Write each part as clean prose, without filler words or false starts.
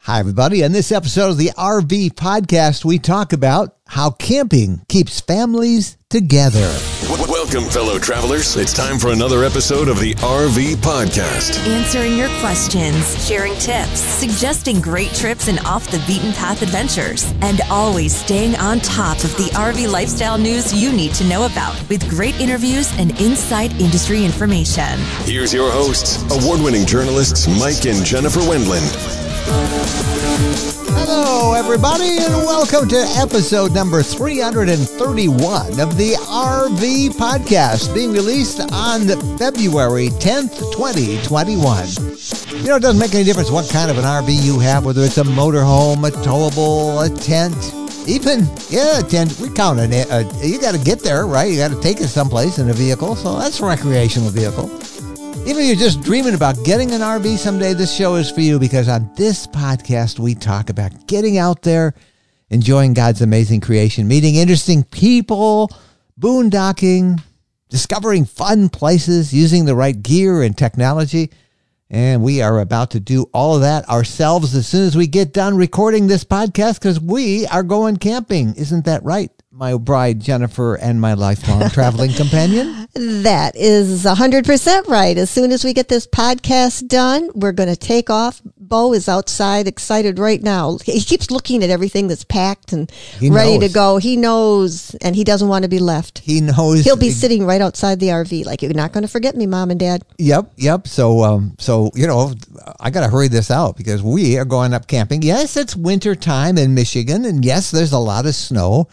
Hi, everybody. In this episode of the RV Podcast, we talk about how camping keeps families together. Welcome, fellow travelers. It's time for another episode of the RV Podcast. Answering your questions, sharing tips, suggesting great trips and off-the-beaten-path adventures, and always staying on top of the RV lifestyle news you need to know about with great interviews and inside industry information. Here's your hosts, award-winning journalists Mike and Jennifer Wendland. Hello, everybody, and welcome to episode number 331 of the RV Podcast, being released on February 10th, 2021. You know, it doesn't make any difference what kind of an RV you have, whether it's a motorhome, a towable, a tent, even, a tent. We count it. You got to get there, right? You got to take it someplace in a vehicle, so that's a recreational vehicle. Even if you're just dreaming about getting an RV someday, this show is for you, because on this podcast, we talk about getting out there, enjoying God's amazing creation, meeting interesting people, boondocking, discovering fun places, using the right gear and technology. And we are about to do all of that ourselves as soon as we get done recording this podcast, because we are going camping. Isn't that right, my bride, Jennifer, and my lifelong traveling companion? That is 100% right. As soon as we get this podcast done, we're going to take off. Bo is outside, excited right now. He keeps looking at everything that's packed and ready to go. He knows, and he doesn't want to be left. He knows. He'll be sitting right outside the RV like, you're not going to forget me, Mom and Dad. Yep. So you know, I got to hurry this out because we are going up camping. Yes, it's winter time in Michigan, and yes, there's a lot of snow.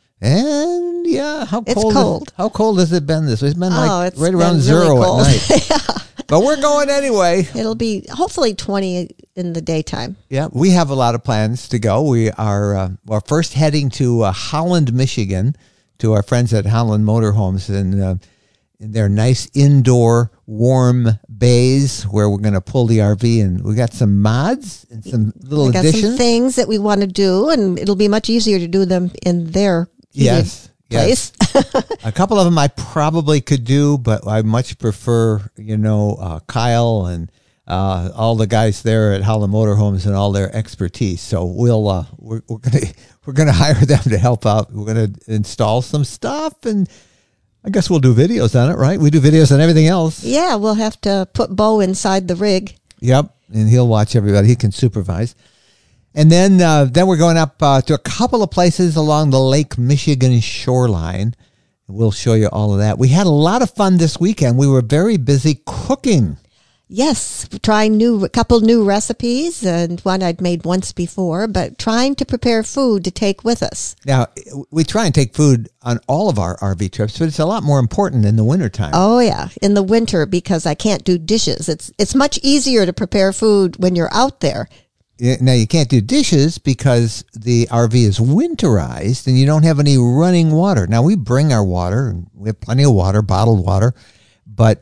And yeah, it's cold. How cold has it been this week? It's been right around really zero cold. at night. Yeah. But we're going anyway. It'll be hopefully 20 in the daytime. Yeah, we have a lot of plans to go. We are we're first heading to Holland, Michigan, to our friends at Holland Motorhomes, and in their nice indoor warm bays where we're going to pull the RV, and we got some mods and some little additions. Some things that we want to do, and it'll be much easier to do them in their place. Yes. A couple of them I probably could do, but I much prefer, Kyle and all the guys there at Holland Motorhomes and all their expertise. So we're gonna hire them to help out. We're gonna install some stuff, and I guess we'll do videos on it, right? We do videos on everything else. Yeah, we'll have to put Bo inside the rig. Yep, and he'll watch everybody. He can supervise. And then we're going up to a couple of places along the Lake Michigan shoreline. We'll show you all of that. We had a lot of fun this weekend. We were very busy cooking. Yes, trying a couple new recipes, and one I'd made once before, but trying to prepare food to take with us. Now, we try and take food on all of our RV trips, but it's a lot more important in the wintertime. Oh, yeah, in the winter, because I can't do dishes. It's much easier to prepare food when you're out there. Now, you can't do dishes because the RV is winterized and you don't have any running water. Now, we bring our water, and we have plenty of water, bottled water, but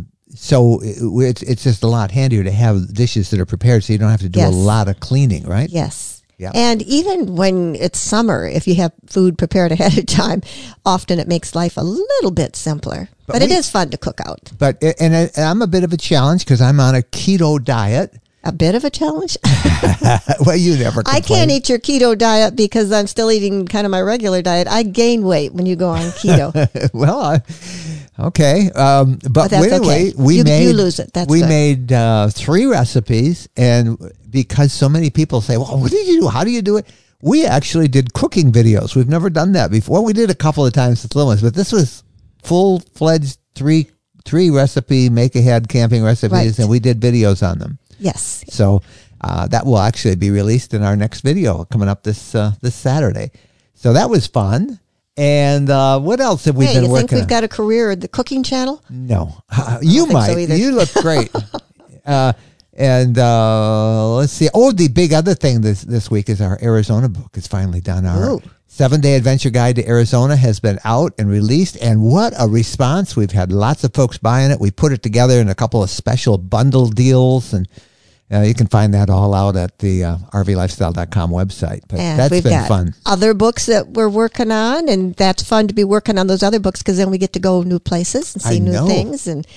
so it's just a lot handier to have dishes that are prepared so you don't have to do a lot of cleaning, right? Yes. Yeah. And even when it's summer, if you have food prepared ahead of time, often it makes life a little bit simpler. But it is fun to cook out. And I'm a bit of a challenge because I'm on a keto diet. A bit of a challenge? Well, you never complain. I can't eat your keto diet because I'm still eating kind of my regular diet. I gain weight when you go on keto. Well, okay. But anyway, okay. You lose it. That's we good. made 3 recipes, and because so many people say, well, what did you do? How do you do it? We actually did cooking videos. We've never done that before. Well, we did a couple of times with little ones, but this was full-fledged 3 recipe make-ahead camping recipes, right. And we did videos on them. Yes. So that will actually be released in our next video coming up this Saturday. So that was fun. And what else have we been working on? You think we've got a career at the cooking channel? No. You might. So you look great. And let's see. Oh, the big other thing this week is our Arizona book is finally done. Our 7-Day Adventure Guide to Arizona has been out and released, and what a response. We've had lots of folks buying it. We put it together in a couple of special bundle deals, and you can find that all out at the RVLifestyle.com website. But that's been fun. Other books that we're working on, and that's fun to be working on those other books because then we get to go new places and see new things. And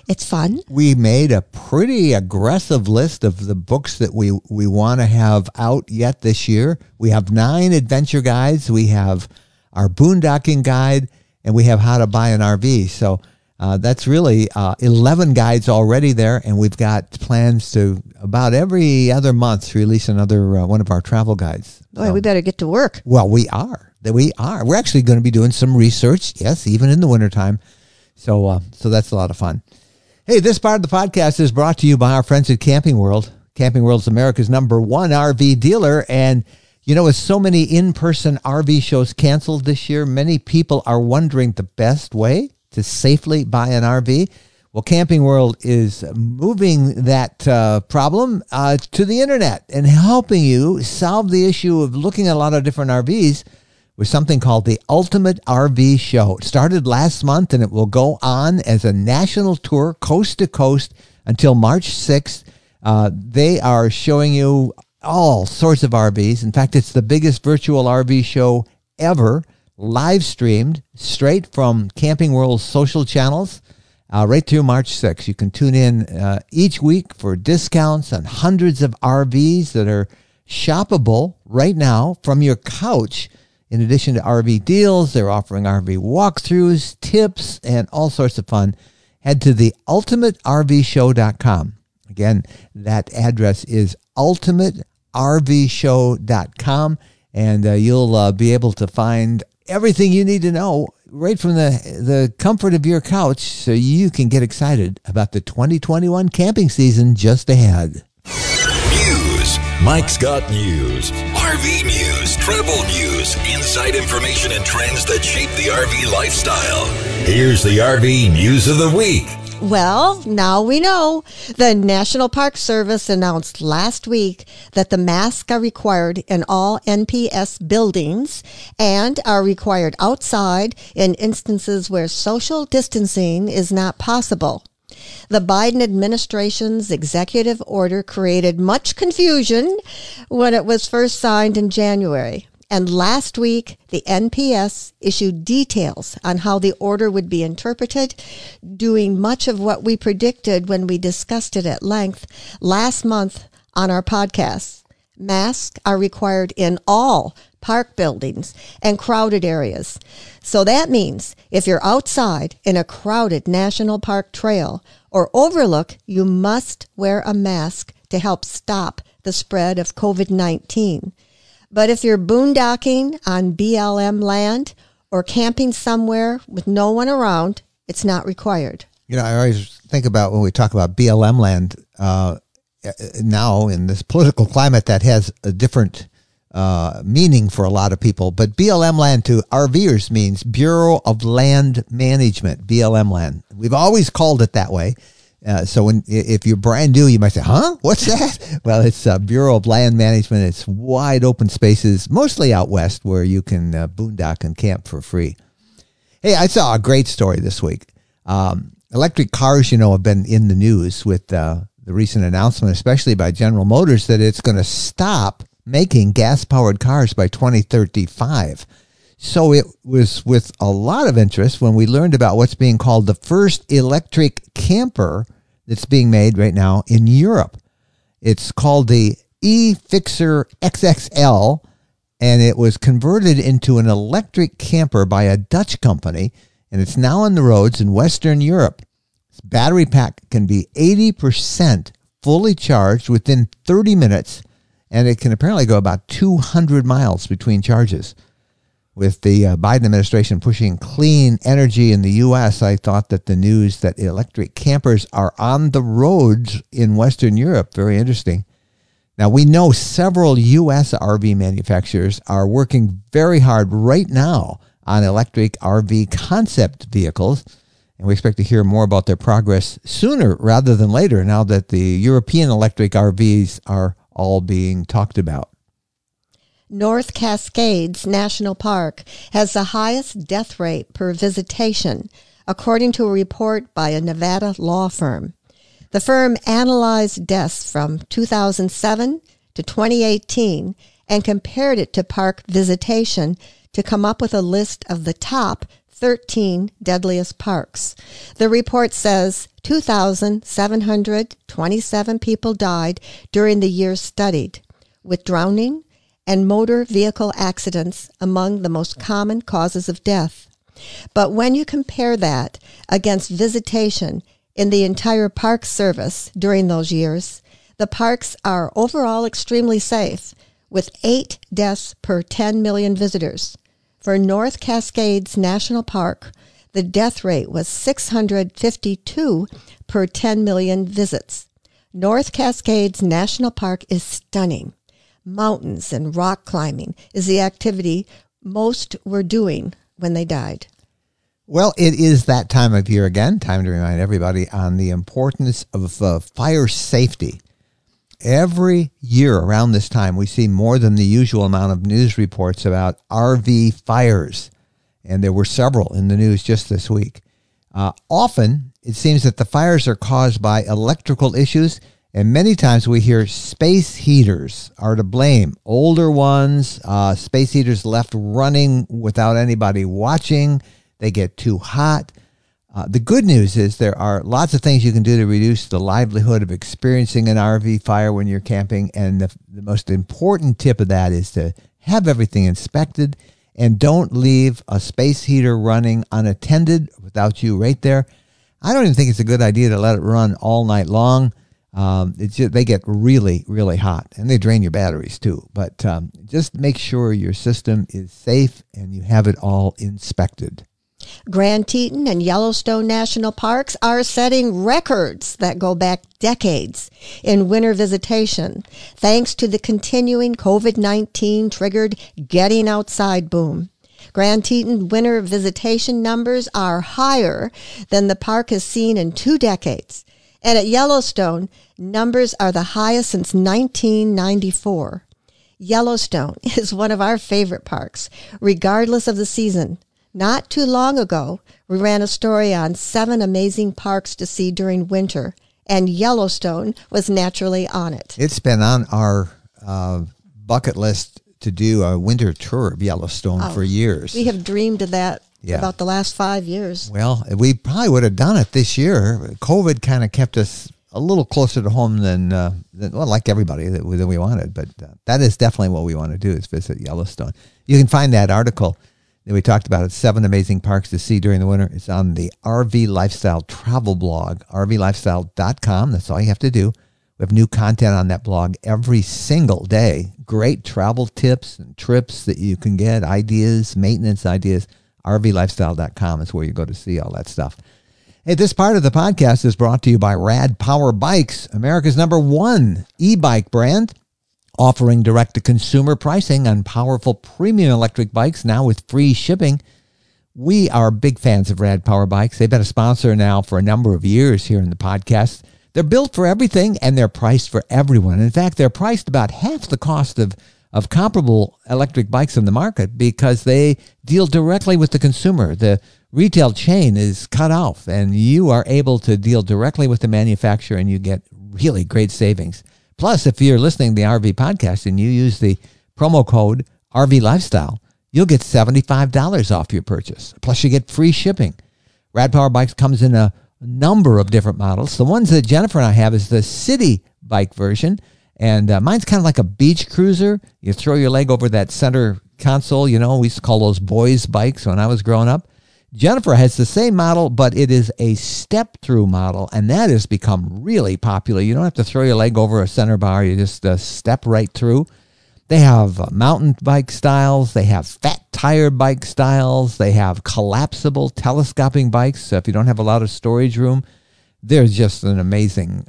It's fun. We made a pretty aggressive list of the books that we want to have out yet this year. We have 9 adventure guides. We have our boondocking guide, and we have how to buy an RV. So that's really 11 guides already there, and we've got plans to about every other month release another one of our travel guides. Boy, we better get to work. Well, we are. We're actually going to be doing some research, yes, even in the wintertime. So that's a lot of fun. Hey, this part of the podcast is brought to you by our friends at Camping World. Camping World is America's #1 RV dealer. And, with so many in-person RV shows canceled this year, many people are wondering the best way to safely buy an RV. Well, Camping World is moving that problem to the internet and helping you solve the issue of looking at a lot of different RVs with something called the Ultimate RV Show. It started last month, and it will go on as a national tour, coast to coast, until March 6th. They are showing you all sorts of RVs. In fact, it's the biggest virtual RV show ever, live streamed straight from Camping World's social channels right through March 6th. You can tune in each week for discounts on hundreds of RVs that are shoppable right now from your couch. In addition to RV deals, they're offering RV walkthroughs, tips, and all sorts of fun. Head to the ultimatervshow.com. Again, that address is ultimatervshow.com, and you'll be able to find everything you need to know right from the comfort of your couch so you can get excited about the 2021 camping season just ahead. News. Mike's got news. RV news, travel news, inside information and trends that shape the RV lifestyle. Here's the RV news of the week. Well, now we know. The National Park Service announced last week that the masks are required in all NPS buildings and are required outside in instances where social distancing is not possible. The Biden administration's executive order created much confusion when it was first signed in January. And last week, the NPS issued details on how the order would be interpreted, doing much of what we predicted when we discussed it at length last month on our podcast. Masks are required in all park buildings and crowded areas. So that means if you're outside in a crowded national park trail or overlook, you must wear a mask to help stop the spread of COVID-19. But if you're boondocking on BLM land or camping somewhere with no one around, it's not required. I always think about when we talk about BLM land now in this political climate that has a different meaning for a lot of people. But BLM land to RVers means Bureau of Land Management, BLM land. We've always called it that way. So if you're brand new, you might say, huh? What's that? Well, it's Bureau of Land Management. It's wide open spaces, mostly out west, where you can boondock and camp for free. Hey, I saw a great story this week. Electric cars, have been in the news with the recent announcement, especially by General Motors, that it's going to stop making gas-powered cars by 2035. So it was with a lot of interest when we learned about what's being called the first electric camper that's being made right now in Europe. It's called the eFixer XXL, and it was converted into an electric camper by a Dutch company, and it's now on the roads in Western Europe. Its battery pack can be 80% fully charged within 30 minutes, and it can apparently go about 200 miles between charges. With the Biden administration pushing clean energy in the U.S., I thought that the news that electric campers are on the roads in Western Europe, very interesting. Now, we know several U.S. RV manufacturers are working very hard right now on electric RV concept vehicles, and we expect to hear more about their progress sooner rather than later now that the European electric RVs are all being talked about. North Cascades National Park has the highest death rate per visitation, according to a report by a Nevada law firm. The firm analyzed deaths from 2007 to 2018 and compared it to park visitation to come up with a list of the top 13 deadliest parks. The report says 2,727 people died during the years studied, with drowning and motor vehicle accidents among the most common causes of death. But when you compare that against visitation in the entire park service during those years, the parks are overall extremely safe, with 8 deaths per 10 million visitors. For North Cascades National Park, the death rate was 652 per 10 million visits. North Cascades National Park is stunning. Mountains and rock climbing is the activity most were doing when they died. Well, it is that time of year again. Time to remind everybody on the importance of fire safety. Every year around this time, we see more than the usual amount of news reports about RV fires. And there were several in the news just this week. Often, it seems that the fires are caused by electrical issues. And many times we hear space heaters are to blame. Older ones, space heaters left running without anybody watching. They get too hot. The good news is there are lots of things you can do to reduce the livelihood of experiencing an RV fire when you're camping. And the most important tip of that is to have everything inspected and don't leave a space heater running unattended without you right there. I don't even think it's a good idea to let it run all night long. They get really, really hot, and they drain your batteries too. But just make sure your system is safe and you have it all inspected. Grand Teton and Yellowstone National Parks are setting records that go back decades in winter visitation, thanks to the continuing COVID-19 triggered getting outside boom. Grand Teton winter visitation numbers are higher than the park has seen in 2 decades. And at Yellowstone, numbers are the highest since 1994. Yellowstone is one of our favorite parks, regardless of the season. Not too long ago, we ran a story on 7 amazing parks to see during winter, and Yellowstone was naturally on it. It's been on our bucket list to do a winter tour of Yellowstone for years. We have dreamed of that. Yeah. About the last 5 years. Well, we probably would have done it this year. COVID kind of kept us a little closer to home than like everybody that we wanted. But that is definitely what we want to do is visit Yellowstone. You can find that article that we talked about. It's 7 amazing parks to see during the winter. It's on the RV Lifestyle travel blog, rvlifestyle.com. That's all you have to do. We have new content on that blog every single day. Great travel tips and trips that you can get, ideas, maintenance ideas. rvlifestyle.com is where you go to see all that stuff. Hey, this part of the podcast is brought to you by Rad Power Bikes, America's #1 e-bike brand, offering direct-to-consumer pricing on powerful premium electric bikes now with free shipping. We are big fans of Rad Power Bikes. They've been a sponsor now for a number of years here in the podcast. They're built for everything, and they're priced for everyone. In fact, they're priced about half the cost of comparable electric bikes in the market because they deal directly with the consumer. The retail chain is cut off, and you are able to deal directly with the manufacturer, and you get really great savings. Plus, if you're listening to the RV podcast and you use the promo code RV Lifestyle, you'll get $75 off your purchase. Plus, you get free shipping. Rad Power Bikes comes in a number of different models. The ones that Jennifer and I have is the city bike version. And mine's kind of like a beach cruiser. You throw your leg over that center console. You know, we used to call those boys' bikes when I was growing up. Jennifer has the same model, but it is a step-through model, and that has become really popular. You don't have to throw your leg over a center bar. You just step right through. They have mountain bike styles. They have fat tire bike styles. They have collapsible telescoping bikes. So if you don't have a lot of storage room, there's just an amazing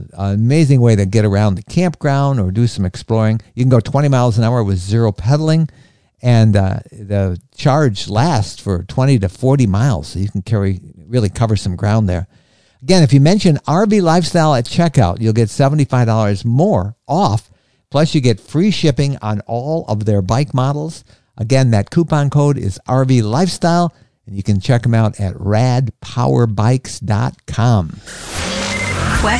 way to get around the campground or do some exploring. You can go 20 miles an hour with zero pedaling, and the charge lasts for 20 to 40 miles, so you can really cover some ground there. Again, if you mention RV Lifestyle at checkout, you'll get $75 more off, plus you get free shipping on all of their bike models. Again, that coupon code is RV Lifestyle, and you can check them out at radpowerbikes.com.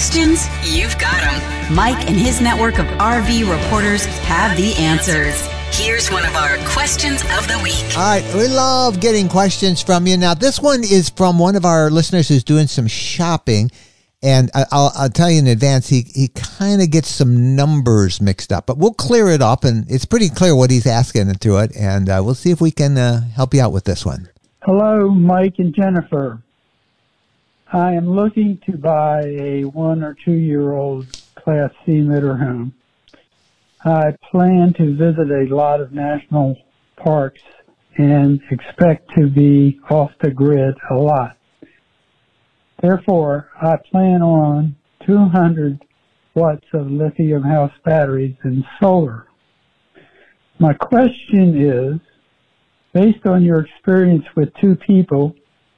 Questions? You've got them. Mike and his network of RV reporters have the answers. Here's one of our questions of the week. All right, we love getting questions from you. Now, this one is from one of our listeners who's doing some shopping, and I'll tell you in advance, he kind of gets some numbers mixed up, but we'll clear it up, and it's pretty clear what he's asking through it, and we'll see if we can help you out with this one. Hello, Mike and Jennifer. I am looking to buy a 1 or 2 year old Class C motorhome. I plan to visit a lot of national parks and expect to be off the grid a lot. Therefore, I plan on 200 watts of lithium house batteries and solar. My question is, based on your experience with 2 people,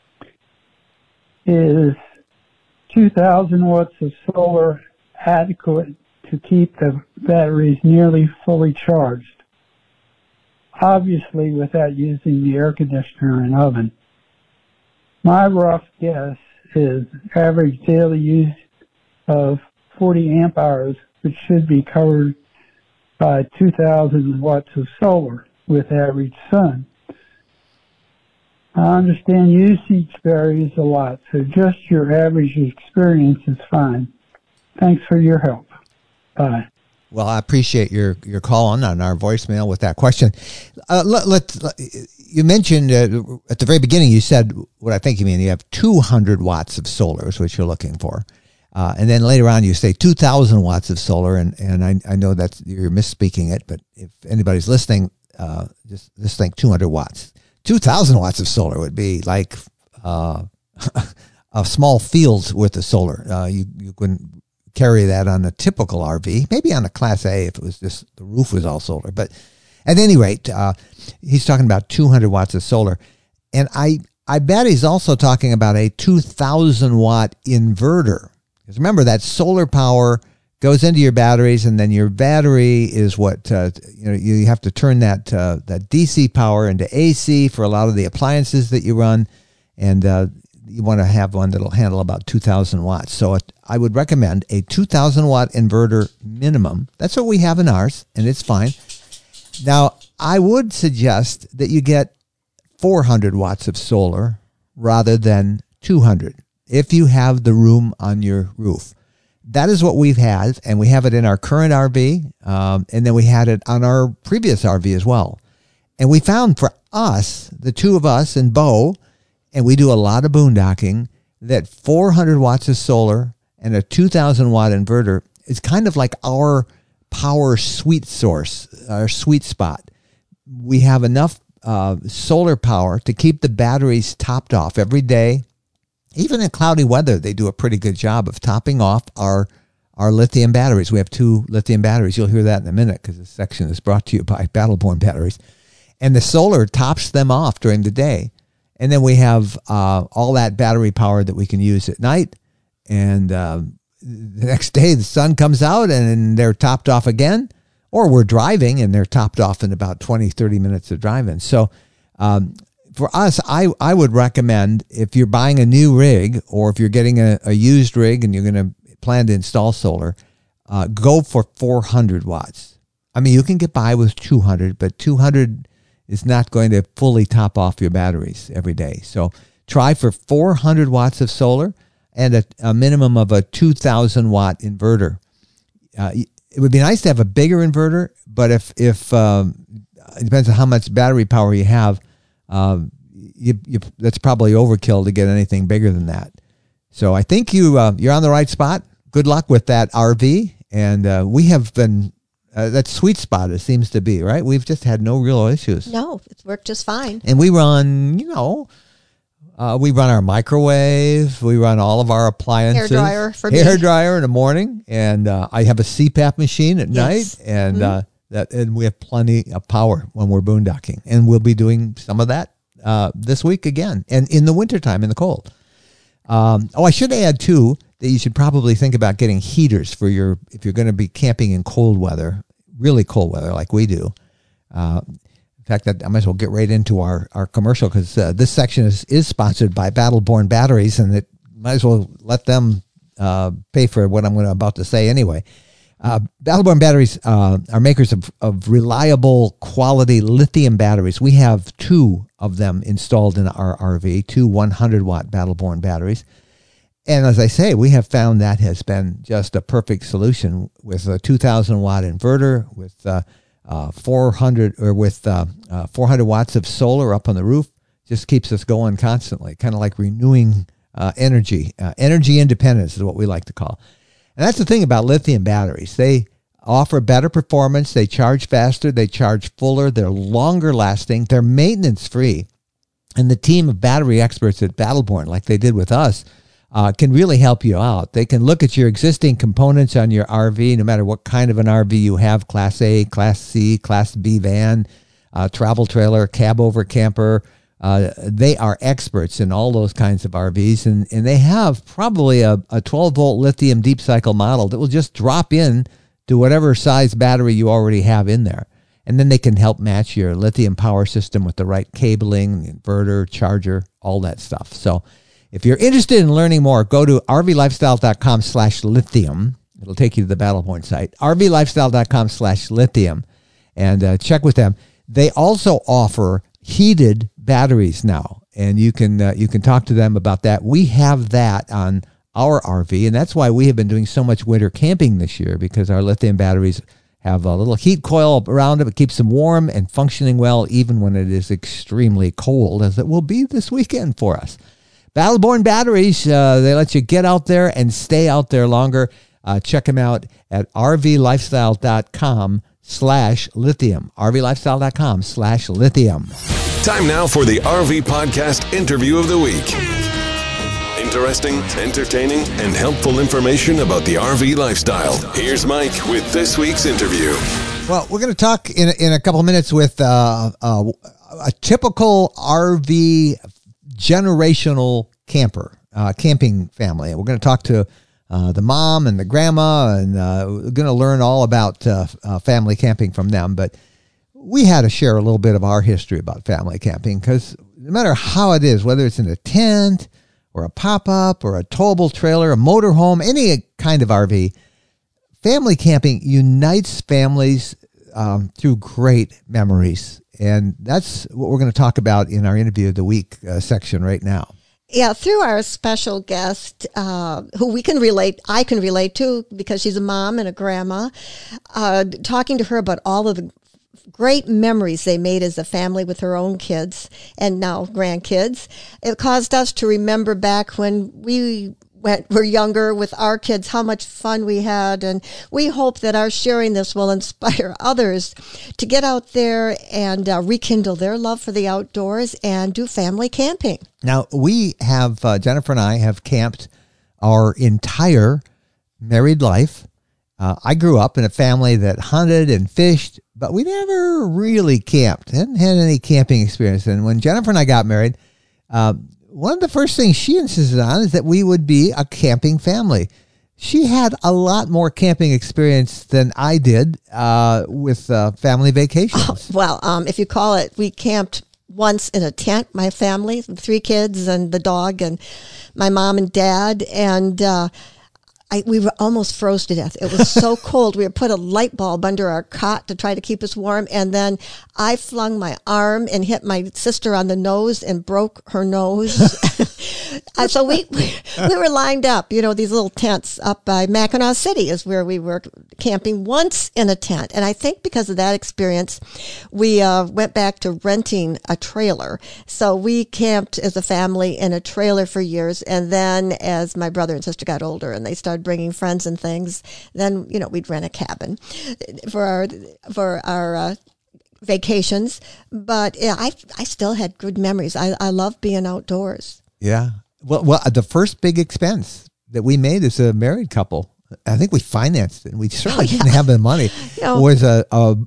is 2,000 watts of solar adequate to keep the batteries nearly fully charged? Obviously, without using the air conditioner and oven. My rough guess is average daily use of 40 amp hours, which should be covered by 2,000 watts of solar with average sun. I understand usage varies a lot, so just your average experience is fine. Thanks for your help. Bye. Well, I appreciate your call on our voicemail with that question. You mentioned at the very beginning, you said what I think you mean. You have 200 watts of solar is what you're looking for. And then later on, you say 2,000 watts of solar, and I know that you're misspeaking it, but if anybody's listening, just think 200 watts. 2,000 watts of solar would be like a small field worth of solar. You couldn't carry that on a typical RV, maybe on a Class A if it was just the roof was all solar. But at any rate, he's talking about 200 watts of solar. And I bet he's also talking about a 2,000 watt inverter. Because remember, that solar power goes into your batteries, and then your battery is what you have to turn that DC power into AC for a lot of the appliances that you run, and you want to have one that'll handle about 2,000 watts. So I would recommend a 2,000 watt inverter minimum. That's what we have in ours, and it's fine. Now, I would suggest that you get 400 watts of solar rather than 200 if you have the room on your roof. That is what we've had, and we have it in our current RV, and then we had it on our previous RV as well. And we found for us, the two of us and Bo, and we do a lot of boondocking, that 400 watts of solar and a 2,000 watt inverter is kind of like our power sweet source, our sweet spot. We have enough solar power to keep the batteries topped off every day. Even in cloudy weather, they do a pretty good job of topping off our lithium batteries. We have 2 lithium batteries. You'll hear that in a minute because this section is brought to you by Battleborn Batteries. And the solar tops them off during the day. And then we have all that battery power that we can use at night. And the next day, the sun comes out and they're topped off again. Or we're driving and they're topped off in about 20, 30 minutes of driving. So for us, I would recommend, if you're buying a new rig or if you're getting a used rig and you're going to plan to install solar, go for 400 watts. I mean, you can get by with 200, but 200 is not going to fully top off your batteries every day. So try for 400 watts of solar and a minimum of a 2,000 watt inverter. It would be nice to have a bigger inverter, but if it depends on how much battery power you have, that's probably overkill to get anything bigger than that. So I think you're on the right spot. Good luck with that RV. And we have been, that sweet spot, it seems to be, right? We've just had no real issues. No, it's worked just fine. And we run, we run our microwave. We run all of our appliances. Hair dryer in the morning. And I have a CPAP machine at night. And and we have plenty of power when we're boondocking. And we'll be doing some of that this week again. And in the wintertime, in the cold. I should add, too, that you should probably think about getting heaters for if you're going to be camping in cold weather, really cold weather like we do. In fact, I might as well get right into our commercial because this section is sponsored by Battleborn Batteries, and it might as well let them pay for what I'm about to say anyway. Battleborn Batteries are makers of reliable, quality lithium batteries. We have 2 of them installed in our RV, 2 100-watt Battleborn batteries. And as I say, we have found that has been just a perfect solution with a 2,000-watt inverter, with 400 watts of solar up on the roof. Just keeps us going constantly, kind of like renewing energy. Energy independence is what we like to call. And that's the thing about lithium batteries. They offer better performance. They charge faster. They charge fuller. They're longer lasting. They're maintenance free. And the team of battery experts at Battleborn, like they did with us, can really help you out. They can look at your existing components on your RV, no matter what kind of an RV you have, Class A, Class C, Class B van, travel trailer, cab over camper. They are experts in all those kinds of RVs, and they have probably a 12-volt lithium deep cycle model that will just drop in to whatever size battery you already have in there. And then they can help match your lithium power system with the right cabling, inverter, charger, all that stuff. So if you're interested in learning more, go to rvlifestyle.com/lithium. It'll take you to the Battleborn site, rvlifestyle.com/lithium, and check with them. They also offer heated batteries now, and you can talk to them about that. We have that on our RV, and that's why we have been doing so much winter camping this year, because our lithium batteries have a little heat coil around it. It keeps them warm and functioning well, even when it is extremely cold, as it will be this weekend for us. Battleborn batteries, they let you get out there and stay out there longer. Check them out at rvlifestyle.com/lithium. rvlifestyle.com/lithium. Time now for the RV Podcast Interview of the Week. Interesting, entertaining, and helpful information about the RV lifestyle. Here's Mike with this week's interview. Well, we're going to talk in a couple of minutes with a typical RV generational camping family. We're going to talk to the mom and the grandma, and we're going to learn all about family camping from them. But we had to share a little bit of our history about family camping, because no matter how it is, whether it's in a tent or a pop-up or a towable trailer, a motorhome, any kind of RV, family camping unites families through great memories. And that's what we're going to talk about in our Interview of the Week section right now. Yeah, through our special guest, who I can relate to, because she's a mom and a grandma, talking to her about all of the great memories they made as a family with her own kids and now grandkids. It caused us to remember back when we were younger with our kids, how much fun we had. And we hope that our sharing this will inspire others to get out there and rekindle their love for the outdoors and do family camping. Now, we have, Jennifer and I have camped our entire married life. I grew up in a family that hunted and fished, but we never really camped. Hadn't had any camping experience. And when Jennifer and I got married, one of the first things she insisted on is that we would be a camping family. She had a lot more camping experience than I did with family vacations. If you call it, we camped once in a tent, my family, 3 kids and the dog and my mom and dad, and we were almost froze to death. It was so cold. We had put a light bulb under our cot to try to keep us warm. And then I flung my arm and hit my sister on the nose and broke her nose. So we were lined up, these little tents up by Mackinac City is where we were camping once in a tent. And I think because of that experience, we went back to renting a trailer. So we camped as a family in a trailer for years. And then as my brother and sister got older and they started bringing friends and things, then we'd rent a cabin for our vacations. But yeah, I still had good memories. I love being outdoors. Yeah. Well, the first big expense that we made as a married couple, I think we financed it, and we certainly didn't have the money, was a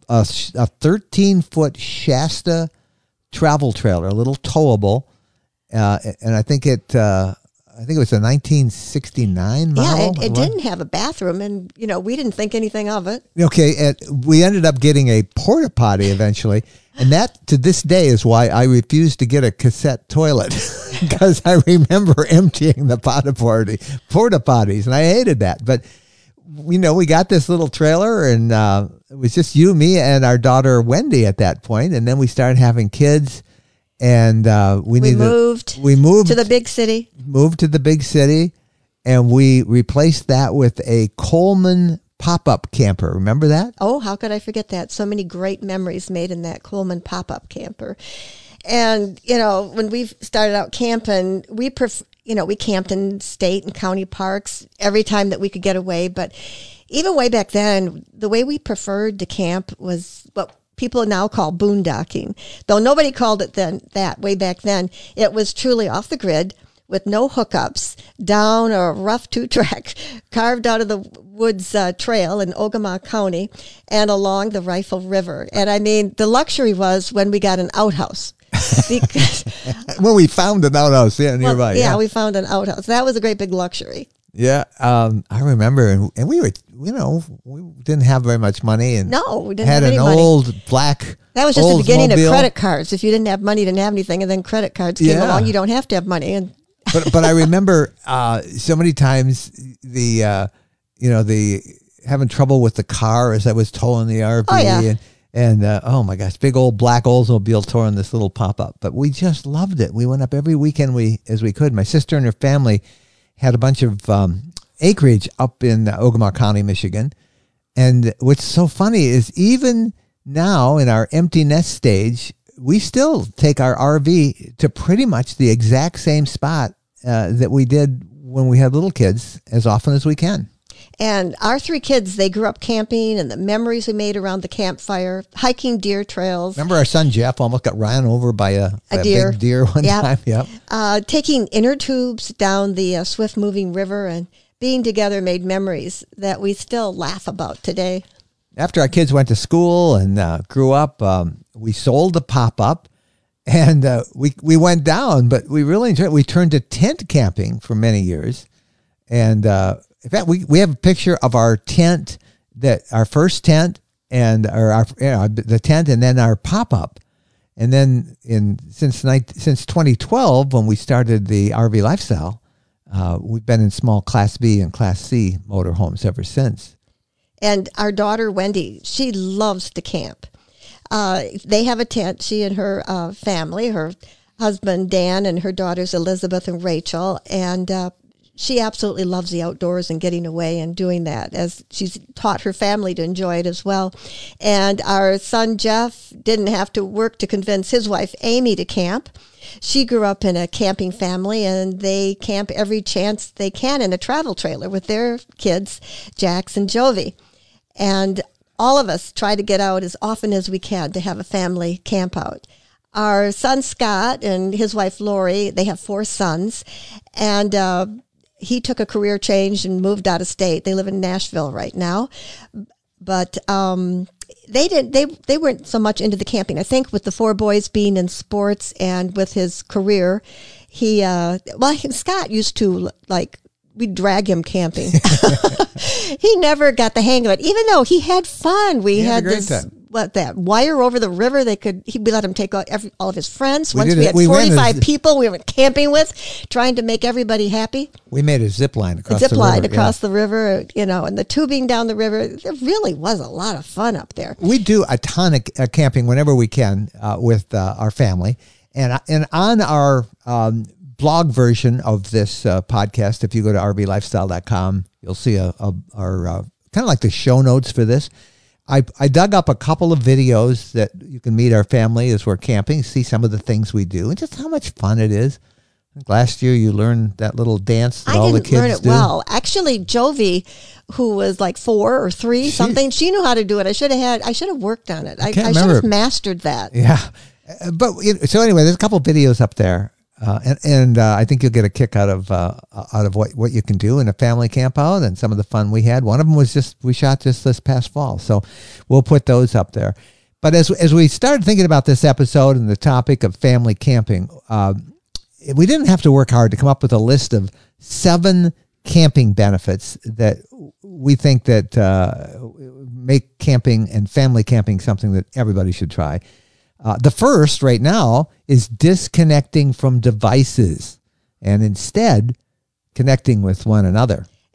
13-foot Shasta travel trailer, a little towable, and I think it was a 1969 model. Yeah, it didn't have a bathroom, and we didn't think anything of it. Okay, we ended up getting a porta potty eventually, and that to this day is why I refused to get a cassette toilet, because I remember emptying the porta potties, and I hated that. But we got this little trailer, and it was just you, me, and our daughter Wendy at that point, and then we started having kids, and we moved to the big city. Moved to the big city, and we replaced that with a Coleman pop-up camper. Remember that? Oh, how could I forget that? So many great memories made in that Coleman pop-up camper. And, when we started out camping, we camped in state and county parks every time that we could get away. But even way back then, the way we preferred to camp was what people now call boondocking. Though nobody called it that way back then. It was truly off the grid with no hookups, down a rough 2-track carved out of the woods trail in Ogemaw County and along the Rifle River. And I mean, the luxury was when we got an outhouse. Because when we found an outhouse nearby. Yeah, we found an outhouse. That was a great big luxury. Yeah, I remember, and we were, we didn't have very much money, and no, we didn't had have any money. Old black. That was just the beginning of credit cards. If you didn't have money, you didn't have anything, and then credit cards came along. You don't have to have money, and but I remember so many times the having trouble with the car as I was towing the RV. Oh, yeah. And oh my gosh, big old black Oldsmobile touring this little pop-up. But we just loved it. We went up every weekend as we could. My sister and her family had a bunch of acreage up in Ogemaw County, Michigan. And what's so funny is even now in our empty nest stage, we still take our RV to pretty much the exact same spot that we did when we had little kids as often as we can. And our 3 kids, they grew up camping, and the memories we made around the campfire, hiking deer trails. Remember our son Jeff almost got ran over by a deer. Big deer one time? Yep. Taking inner tubes down the swift-moving river and being together made memories that we still laugh about today. After our kids went to school and grew up, we sold the pop-up, and we went down, but we really enjoyed it. We turned to tent camping for many years, and in fact, we have a picture of our tent, our first tent, and the tent, and then our pop-up. And then since 2012, when we started the RV lifestyle, we've been in small Class B and Class C motorhomes ever since. And our daughter, Wendy, she loves to camp. They have a tent, she and her family, her husband, Dan, and her daughters, Elizabeth and Rachel, and she absolutely loves the outdoors and getting away and doing that, as she's taught her family to enjoy it as well. And our son, Jeff, didn't have to work to convince his wife, Amy, to camp. She grew up in a camping family, and they camp every chance they can in a travel trailer with their kids, Jax and Jovi. And all of us try to get out as often as we can to have a family camp out. Our son, Scott, and his wife, Lori, they have 4 sons, and he took a career change and moved out of state. They live in Nashville right now, but they weren't so much into the camping. I think with the 4 boys being in sports and with his career, Scott used to we'd drag him camping. He never got the hang of it, even though he had fun. We had this wire over the river. We let him take all of his friends. Once we had 45 people we went camping with, trying to make everybody happy. We made a zip line across the river, and the tubing down the river. There really was a lot of fun up there. We do a ton of camping whenever we can with our family, and on our blog version of this podcast, if you go to rvlifestyle.com, you'll see our kind of like the show notes for this. I dug up a couple of videos that you can meet our family as we're camping, see some of the things we do, and just how much fun it is. I think last year you learned that little dance that all the kids do. I didn't learn it well. Actually, Jovi, who was 4 or 3 something, she knew how to do it. I should have worked on it. I should have mastered that. Yeah. But so anyway, there's a couple of videos up there. And I think you'll get a kick out of what you can do in a family camp out and some of the fun we had. One of them was we shot just this past fall, so we'll put those up there. But as we started thinking about this episode and the topic of family camping, we didn't have to work hard to come up with a list of 7 camping benefits that we think that make camping and family camping something that everybody should try. The first right now is disconnecting from devices and instead connecting with one another.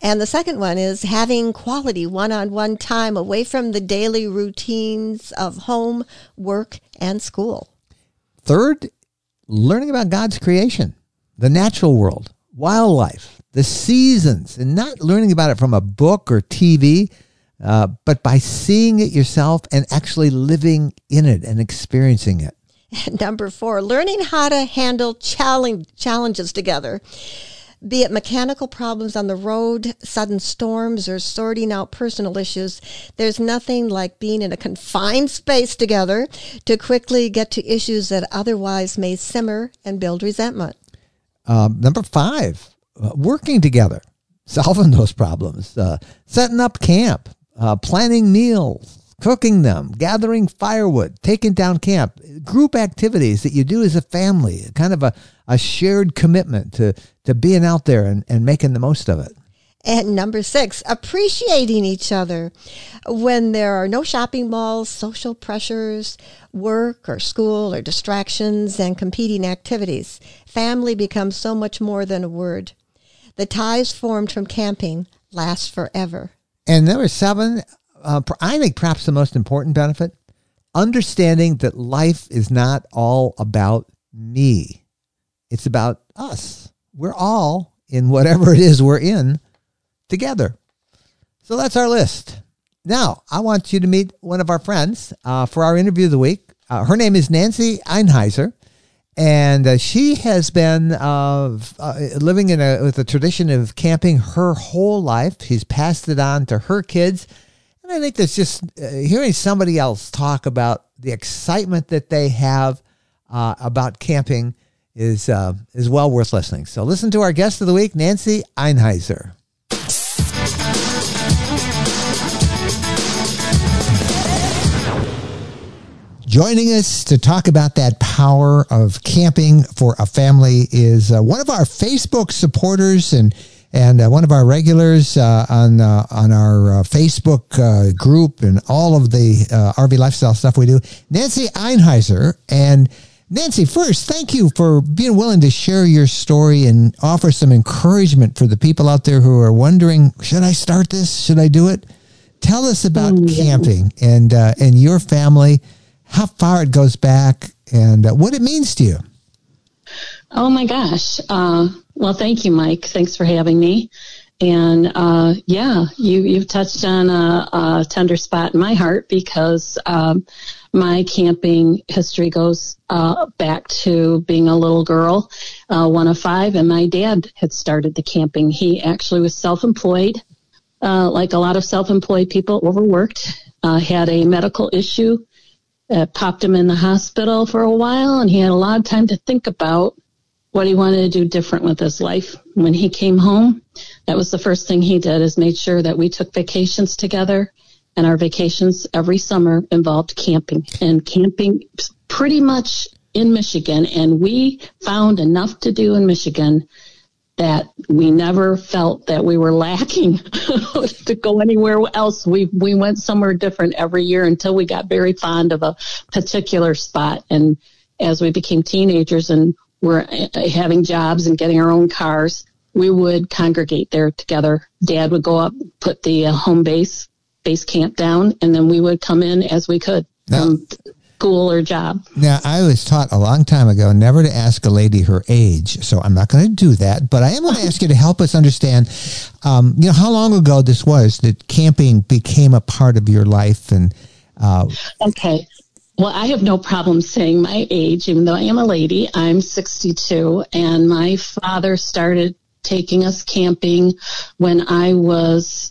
And the second one is having quality one-on-one time away from the daily routines of home, work, and school. Third, learning about God's creation, the natural world, wildlife, the seasons, and not learning about it from a book or TV, but by seeing it yourself and actually living in it and experiencing it. And number 4, learning how to handle challenges together, be it mechanical problems on the road, sudden storms, or sorting out personal issues. There's nothing like being in a confined space together to quickly get to issues that otherwise may simmer and build resentment. Number 5, working together, solving those problems, setting up camp, planning meals, cooking them, gathering firewood, taking down camp, group activities that you do as a family, kind of a shared commitment to being out there and making the most of it. And number 6, appreciating each other. When there are no shopping malls, social pressures, work or school or distractions and competing activities, family becomes so much more than a word. The ties formed from camping last forever. And number 7, I think perhaps the most important benefit, understanding that life is not all about me. It's about us. We're all in whatever it is we're in together. So that's our list. Now, I want you to meet one of our friends for our interview of the week. Her name is Nancy Einheiser, and she has been living with a tradition of camping her whole life. She's passed it on to her kids. And I think that's just hearing somebody else talk about the excitement that they have about camping is well worth listening. So listen to our guest of the week, Nancy Einheiser. Joining us to talk about that power of camping for a family is one of our Facebook supporters and one of our regulars on our Facebook group and all of the RV lifestyle stuff we do, Nancy Einheiser. And Nancy, first, thank you for being willing to share your story and offer some encouragement for the people out there who are wondering, should I start this? Should I do it? Tell us about camping and your family, how far it goes back, and what it means to you. Oh, my gosh. Well, thank you, Mike. Thanks for having me. And, you've touched on a tender spot in my heart because my camping history goes back to being a little girl, one of 5, and my dad had started the camping. He actually was self-employed, like a lot of self-employed people, overworked, had a medical issue, popped him in the hospital for a while, and he had a lot of time to think about what he wanted to do different with his life. When he came home, that was the first thing he did, is made sure that we took vacations together, and our vacations every summer involved camping, and camping pretty much in Michigan. And we found enough to do in Michigan that we never felt that we were lacking to go anywhere else. We went somewhere different every year until we got very fond of a particular spot. And as we became teenagers and were having jobs and getting our own cars, we would congregate there together. Dad would go up, put the home base camp down, and then we would come in as we could from school or job. Now, I was taught a long time ago never to ask a lady her age, so I'm not going to do that, but I am going to ask you to help us understand, how long ago this was that camping became a part of your life. And Okay. Well, I have no problem saying my age, even though I am a lady. I'm 62, and my father started taking us camping when I was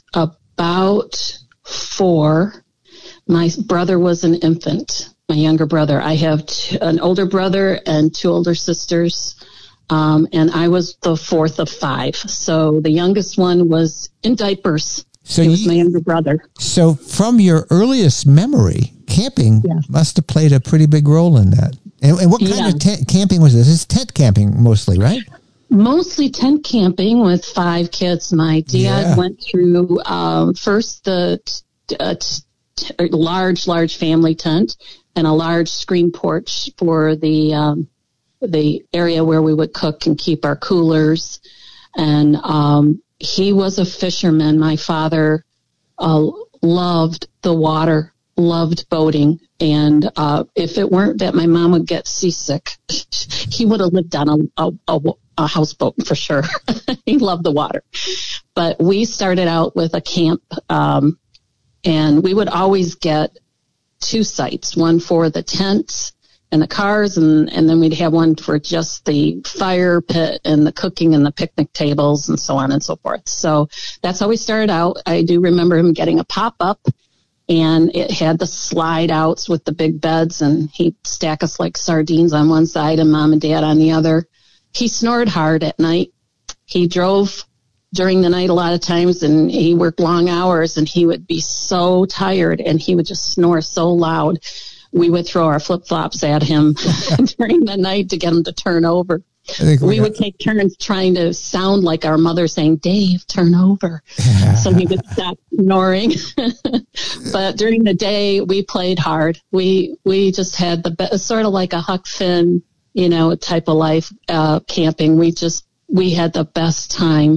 about 4. My brother was an infant, my younger brother. I have an older brother and 2 older sisters, and I was the 4th of 5. So the youngest one was in diapers. So he was my younger brother. So from your earliest memory, camping must have played a pretty big role in that. And what kind of camping was this? It's tent camping mostly, right? Mostly tent camping with 5 kids. My dad went through first the large family tent and a large screen porch for the area where we would cook and keep our coolers. And he was a fisherman. My father loved the water, loved boating. And if it weren't that my mom would get seasick, he would have lived on a houseboat for sure. He loved the water. But we started out with a camp, and we would always get 2 sites, one for the tents and the cars, and then we'd have one for just the fire pit and the cooking and the picnic tables and so on and so forth. So that's how we started out. I do remember him getting a pop-up, and it had the slide outs with the big beds, and he'd stack us like sardines on one side and Mom and Dad on the other. He snored hard at night. He drove during the night a lot of times, and he worked long hours, and he would be so tired, and he would just snore so loud. We would throw our flip-flops at him during the night to get him to turn over. We would take turns trying to sound like our mother saying, "Dave, turn over." Yeah. So he would stop snoring. But during the day, we played hard. We just had sort of like a Huck Finn, type of life, camping. We had the best time.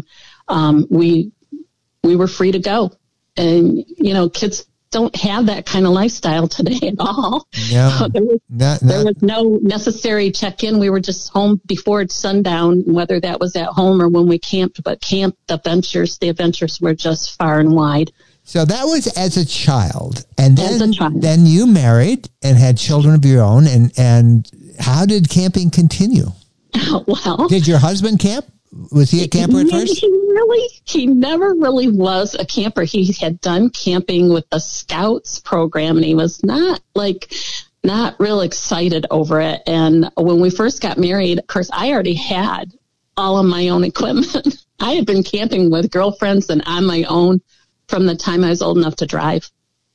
We were free to go. And, kids don't have that kind of lifestyle today at all. Yeah. There was no necessary check-in. We were just home before sundown, whether that was at home or when we camped. But the adventures were just far and wide. So that was as a child. And then you married and had children of your own. And how did camping continue? Well, did your husband camp? Was he a camper at first? He never really was a camper. He had done camping with the Scouts program, and he was not real excited over it. And when we first got married, of course, I already had all of my own equipment. I had been camping with girlfriends and on my own from the time I was old enough to drive.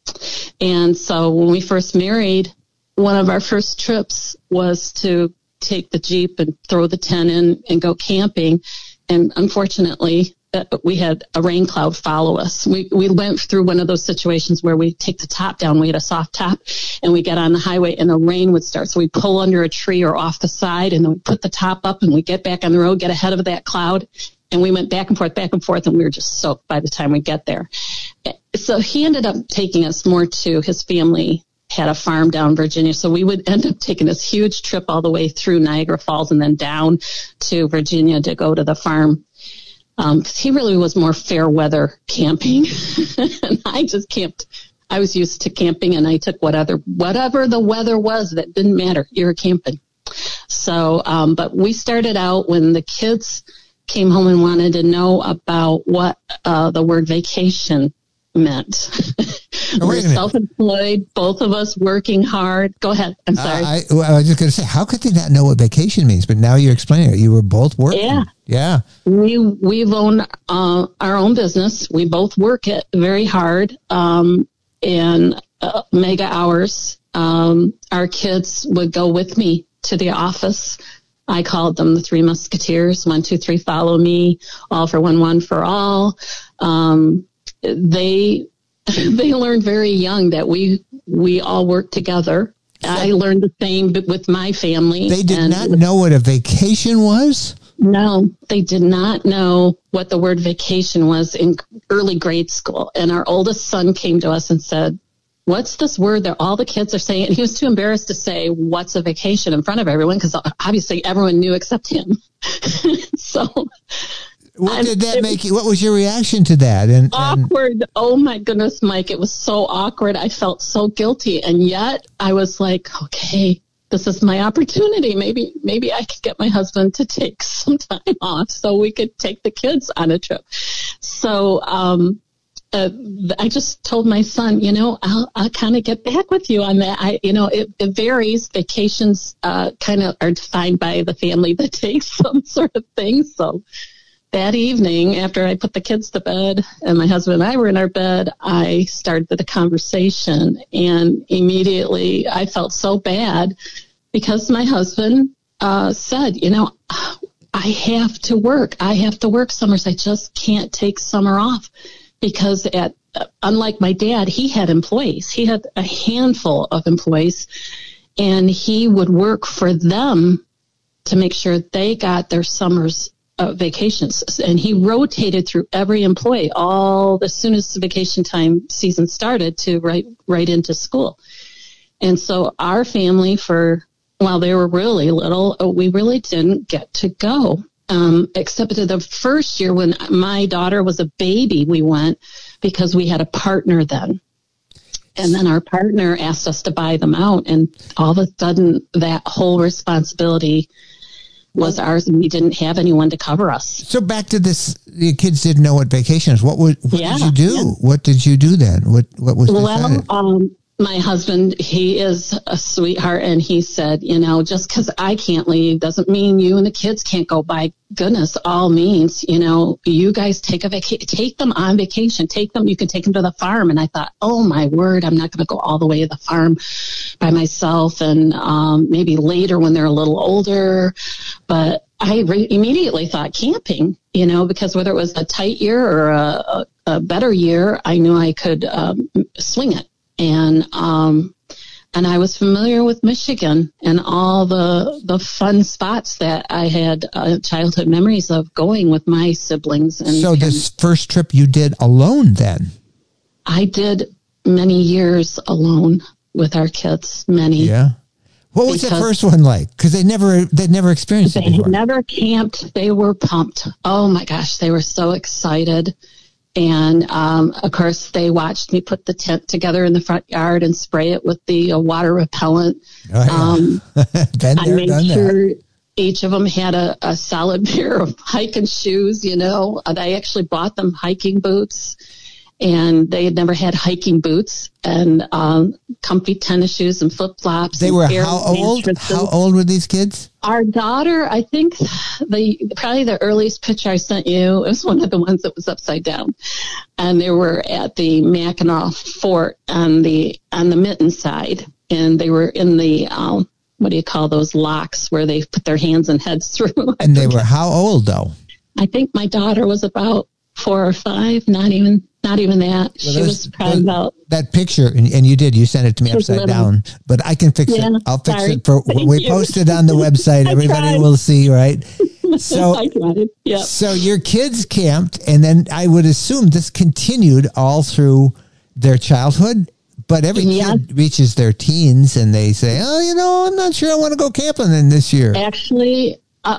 And so when we first married, one of our first trips was to take the Jeep and throw the tent in and go camping. And unfortunately, we had a rain cloud follow us. We went through one of those situations where we take the top down. We had a soft top, and we get on the highway, and the rain would start. So we pull under a tree or off the side, and then we put the top up, and we get back on the road, get ahead of that cloud. And we went back and forth, and we were just soaked by the time we get there. So he ended up taking us more to his family had a farm down Virginia. So we would end up taking this huge trip all the way through Niagara Falls and then down to Virginia to go to the farm. He really was more fair weather camping. And I just camped. I was used to camping, and I took whatever the weather was. That didn't matter. You were camping. So, but we started out when the kids came home and wanted to know about what the word vacation meant. We're self-employed, both of us working hard. Go ahead. I'm sorry. I was just going to say, how could they not know what vacation means? But now you're explaining it. You were both working. Yeah. We've owned our own business. We both work it very hard and mega hours. Our kids would go with me to the office. I called them the Three Musketeers. 1, 2, 3, follow me. All for one, one for all. They learned very young that we all work together. I learned the same with my family. They did not know what a vacation was? No, they did not know what the word vacation was in early grade school. And our oldest son came to us and said, "What's this word that all the kids are saying?" And he was too embarrassed to say, "What's a vacation?" in front of everyone, because obviously everyone knew except him. So... What did that make you? What was your reaction to that? And awkward. Oh my goodness, Mike! It was so awkward. I felt so guilty, and yet I was like, "Okay, this is my opportunity. Maybe I could get my husband to take some time off so we could take the kids on a trip." So I just told my son, I'll kind of get back with you on that. It varies. Vacations kind of are defined by the family that takes some sort of thing. So. That evening, after I put the kids to bed and my husband and I were in our bed, I started the conversation, and immediately I felt so bad because my husband said, I have to work. I have to work summers. I just can't take summer off because unlike my dad, he had employees. He had a handful of employees, and he would work for them to make sure they got their summers vacations, and he rotated through every employee as soon as the vacation time season started to right into school. And so our family, while they were really little, we really didn't get to go. Except the first year when my daughter was a baby, we went because we had a partner then. And then our partner asked us to buy them out, and all of a sudden that whole responsibility was ours, and we didn't have anyone to cover us. So back to this, the kids didn't know what vacation is. What did you do? Yeah. What did you do then? What was decided? Well, my husband, he is a sweetheart, and he said, just because I can't leave doesn't mean you and the kids can't go. By goodness, all means, you guys take them on vacation. You can take them to the farm. And I thought, oh my word, I'm not going to go all the way to the farm by myself, and maybe later when they're a little older. But I immediately thought camping, because whether it was a tight year or a better year, I knew I could swing it. And I was familiar with Michigan and all the fun spots that I had childhood memories of going with my siblings. So this first trip you did alone then? I did many years alone with our kids, many. Yeah. What was the first one like? Because they'd never experienced it before. They never camped. They were pumped. Oh my gosh, they were so excited. And, of course, they watched me put the tent together in the front yard and spray it with the water repellent. Oh, yeah. I made sure each of them had a solid pair of hiking shoes, and I actually bought them hiking boots, and they had never had hiking boots, and comfy tennis shoes and flip-flops. They were how old? How old were these kids? Our daughter, I think probably the earliest picture I sent you, it was one of the ones that was upside down. And they were at the Mackinac Fort on the Mitten side. And they were in the, what do you call those locks where they put their hands and heads through. And they were how old though? I think my daughter was about 4 or 5, not even that. Well, she was probably about that picture, and you sent it to me upside down, but I can fix it. I'll fix it for when we post it on the website. Everybody will see, right? So, I tried. Yeah. So your kids camped, and then I would assume this continued all through their childhood. But every kid reaches their teens, and they say, "Oh, I'm not sure I want to go camping in this year." Actually,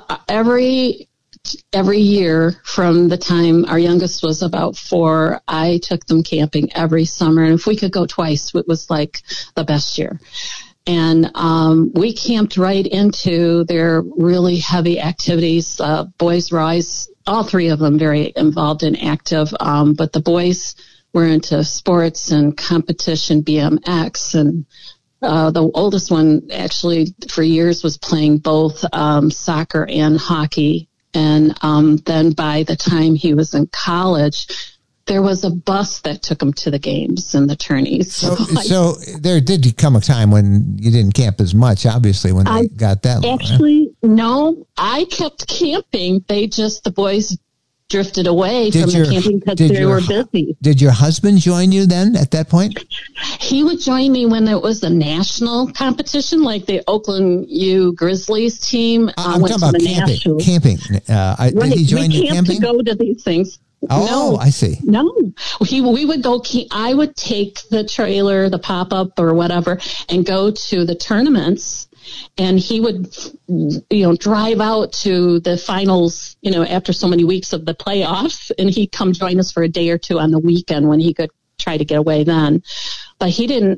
every year from the time our youngest was about 4, I took them camping every summer. And if we could go twice, it was like the best year. And we camped right into their really heavy activities. Boys were always, all 3 of them, very involved and active. But the boys were into sports and competition, BMX. And the oldest one actually for years was playing both soccer and hockey. And then by the time he was in college, there was a bus that took him to the games and the tourneys. So there did come a time when you didn't camp as much, obviously, when they got that long. Actually, no, I kept camping. The boys drifted away from the camping because they were busy. Did your husband join you then at that point? He would join me when it was a national competition, like the Oakland U Grizzlies team. I'm talking about camping. Did he join you camping? To go to these things. Oh, no, I see. No, we would go. I would take the trailer, the pop-up or whatever, and go to the tournaments. And he would, drive out to the finals, after so many weeks of the playoffs, and he'd come join us for a day or two on the weekend when he could try to get away then. But he didn't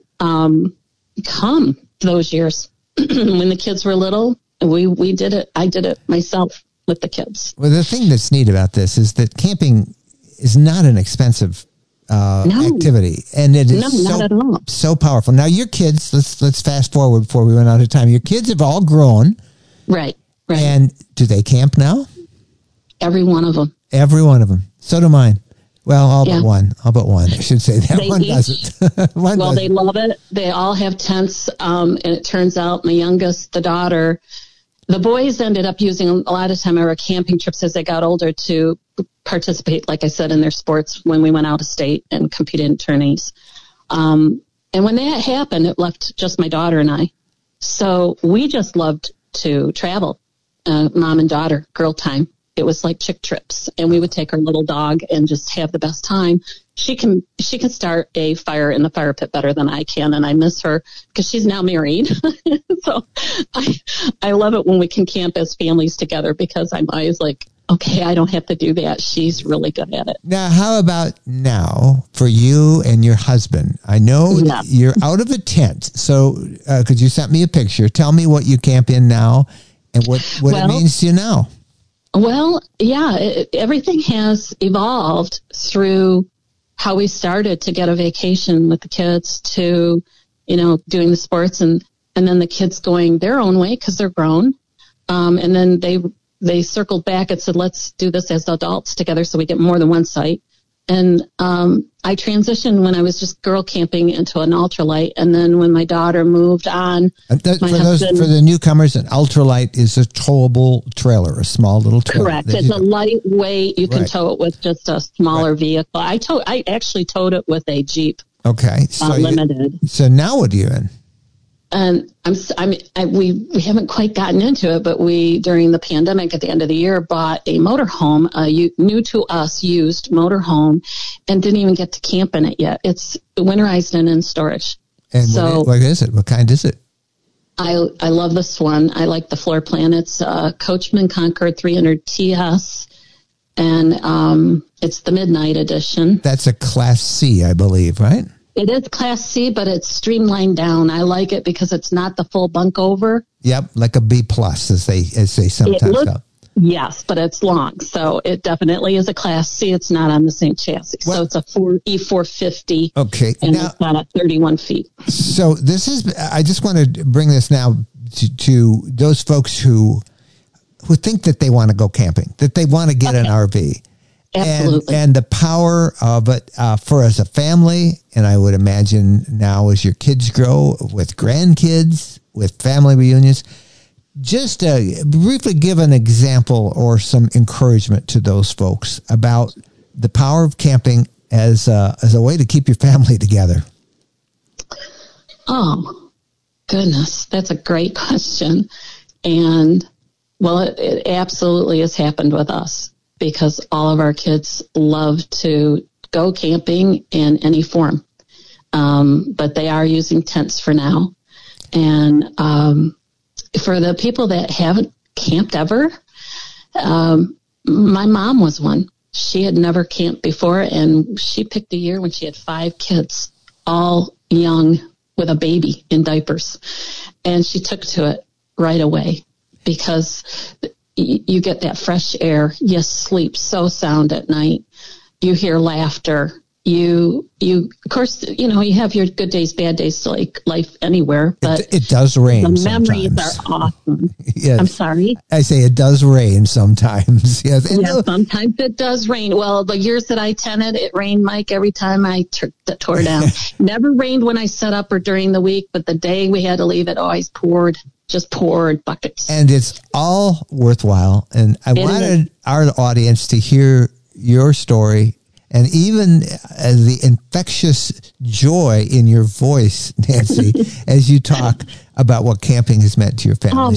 come those years when the kids were little. We did it. I did it myself with the kids. Well, the thing that's neat about this is that camping is not an expensive activity, and it is not at all. So powerful. Now your kids, let's fast forward before we run out of time. Your kids have all grown, right? And do they camp now? Every one of them. So do mine. Well, all but one. I should say that one doesn't. They love it. They all have tents, and it turns out my youngest, the daughter, the boys ended up using a lot of time our camping trips as they got older to participate, like I said, in their sports when we went out of state and competed in tourneys. And when that happened, it left just my daughter and I. So we just loved to travel, mom and daughter, girl time. it was like chick trips, and we would take our little dog and just have the best time. She can start a fire in the fire pit better than I can, and I miss her because she's now married. So I love it when we can camp as families together, because I'm always like, okay, I don't have to do that. She's really good at it. Now, how about now for you and your husband? I know you're out of a tent, so because you sent me a picture, tell me what you camp in now and what it means to you now. Well, yeah, everything has evolved through how we started to get a vacation with the kids to, doing the sports and then the kids going their own way because they're grown. And then they circled back and said, let's do this as adults together so we get more than one site. And I transitioned when I was just girl camping into an ultralight. And then when my daughter moved on, for the newcomers, an ultralight is a towable trailer, a small little trailer. Correct. It's a lightweight. You can tow it with just a smaller vehicle. I actually towed it with a Jeep. Okay. So limited. So now what are you in? And we haven't quite gotten into it, but we, during the pandemic at the end of the year, bought a motorhome, new to us used motorhome, and didn't even get to camp in it yet. It's winterized and in storage. And so, what is it? What kind is it? I love this one. I like the floor plan. It's Coachman Concord 300 TS, and it's the Midnight Edition. That's a Class C, I believe, right? It is Class C, but it's streamlined down. I like it because it's not the full bunk over. Yep, like a B plus, as they sometimes go. Yes, but it's long, so it definitely is a Class C. It's not on the same chassis, so it's a E450. Okay, and it's not at 31 feet. So this is. I just want to bring this now to those folks who think that they want to go camping, that they want to get an RV. Absolutely. And the power of it for as a family, and I would imagine now as your kids grow with grandkids, with family reunions, just briefly give an example or some encouragement to those folks about the power of camping as a way to keep your family together. Oh, goodness. That's a great question. And, well, it absolutely has happened with us, because all of our kids love to go camping in any form. But they are using tents for now. And for the people that haven't camped ever, my mom was one. She had never camped before, and she picked a year when she had 5 kids, all young with a baby in diapers. And she took to it right away because you get that fresh air. You sleep so sound at night. You hear laughter. You of course, you have your good days, bad days, like life anywhere, but it does rain. The memories are awesome. Yes. I'm sorry. I say it does rain sometimes. Yes. Sometimes it does rain. Well, the years that I tented, it rained, Mike, every time I tore down. Never rained when I set up or during the week, but the day we had to leave, it always poured buckets. And it's all worthwhile. And I wanted our audience to hear your story, and even the infectious joy in your voice, Nancy, as you talk about what camping has meant to your family.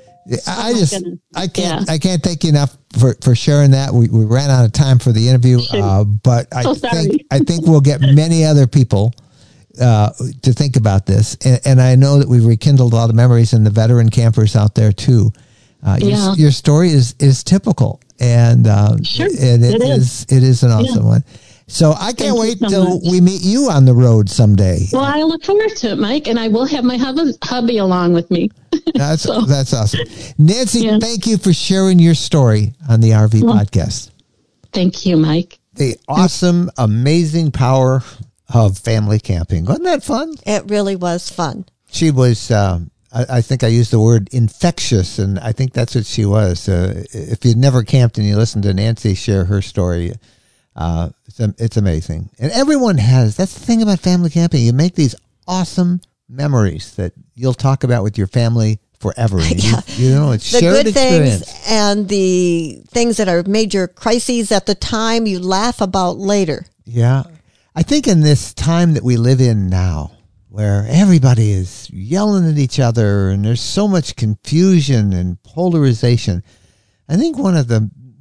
I can't thank you enough for sharing that. We ran out of time for the interview, but I think we'll get many other people to think about this. And I know that we've rekindled a lot of memories in the veteran campers out there too. Your story is typical. And it is an awesome one. So I can't wait till we meet you on the road someday. Well, I look forward to it, Mike, and I will have my hubby along with me. That's awesome. Nancy, thank you for sharing your story on the RV podcast. Thank you, Mike. The awesome, amazing power of family camping. Wasn't that fun? It really was fun. She was, I think I used the word infectious, and I think that's what she was. If you'd never camped and you listened to Nancy share her story, it's amazing. And everyone that's the thing about family camping. You make these awesome memories that you'll talk about with your family forever. It's the shared good experience. Things and the things that are major crises at the time you laugh about later. Yeah. I think in this time that we live in now, where everybody is yelling at each other and there's so much confusion and polarization, I think one of the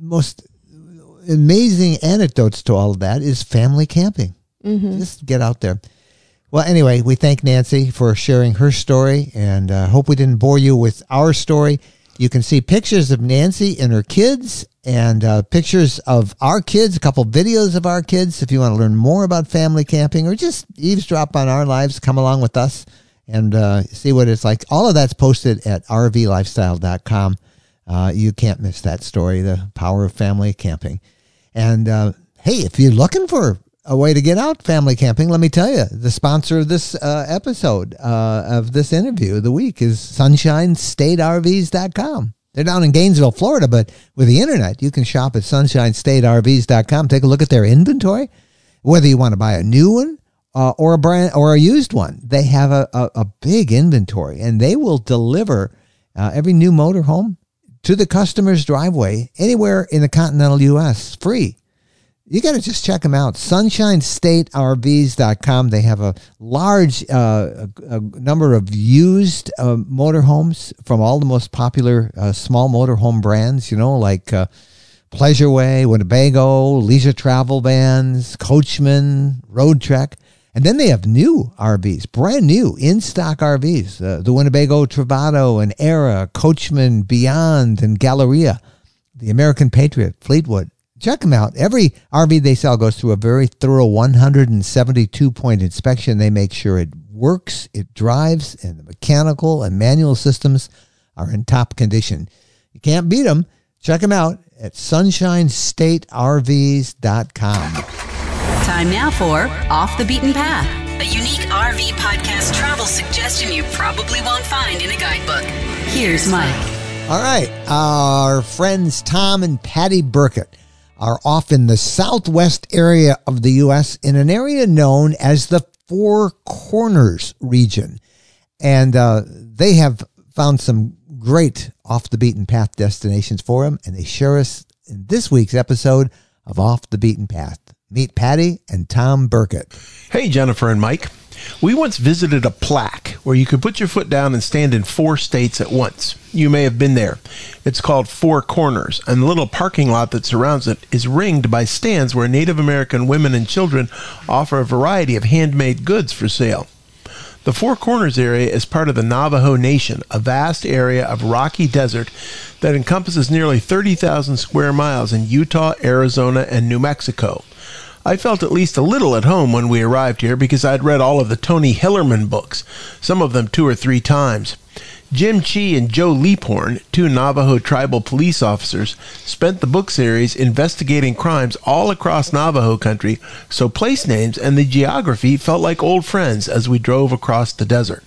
most amazing anecdotes to all of that is family camping. Mm-hmm. Just get out there. Well, anyway, we thank Nancy for sharing her story, and hope we didn't bore you with our story. You can see pictures of Nancy and her kids, and pictures of our kids, a couple videos of our kids. If you want to learn more about family camping or just eavesdrop on our lives, come along with us and see what it's like. All of that's posted at rvlifestyle.com. You can't miss that story, the power of family camping. And hey, if you're looking for a way to get out family camping, let me tell you, the sponsor of this episode of this interview of the week is SunshineStateRVs.com. They're down in Gainesville, Florida, but with the internet, you can shop at SunshineStateRVs.com. Take a look at their inventory, whether you want to buy a new one or a brand or a used one. They have a big inventory, and they will deliver every new motorhome to the customer's driveway anywhere in the continental U.S. free. You got to just check them out. SunshineStateRVs.com. They have a large a number of used motorhomes from all the most popular small motorhome brands, like Pleasureway, Winnebago, Leisure Travel Vans, Coachman, Road Trek. And then they have new RVs, brand new in-stock RVs, the Winnebago Travato and Era, Coachman, Beyond, and Galleria, the American Patriot, Fleetwood. Check them out. Every RV they sell goes through a very thorough 172-point inspection. They make sure it works, it drives, and the mechanical and manual systems are in top condition. You can't beat them. Check them out at SunshineStateRVs.com. Time now for Off the Beaten Path, a unique RV podcast travel suggestion you probably won't find in a guidebook. Here's Mike. All right. Our friends Tom and Patty Burkett are off in the southwest area of the U.S. in an area known as the Four Corners region. And they have found some great off-the-beaten-path destinations for them, and they share us in this week's episode of Off the Beaten Path. Meet Patty and Tom Burkett. Hey, Jennifer and Mike. We once visited a plaque where you could put your foot down and stand in 4 states at once. You may have been there. It's called Four Corners, and the little parking lot that surrounds it is ringed by stands where Native American women and children offer a variety of handmade goods for sale. The Four Corners area is part of the Navajo Nation, a vast area of rocky desert that encompasses nearly 30,000 square miles in Utah, Arizona, and New Mexico. I felt at least a little at home when we arrived here because I'd read all of the Tony Hillerman books, some of them 2 or 3 times. Jim Chee and Joe Leaphorn, 2 Navajo tribal police officers, spent the book series investigating crimes all across Navajo country, so place names and the geography felt like old friends as we drove across the desert.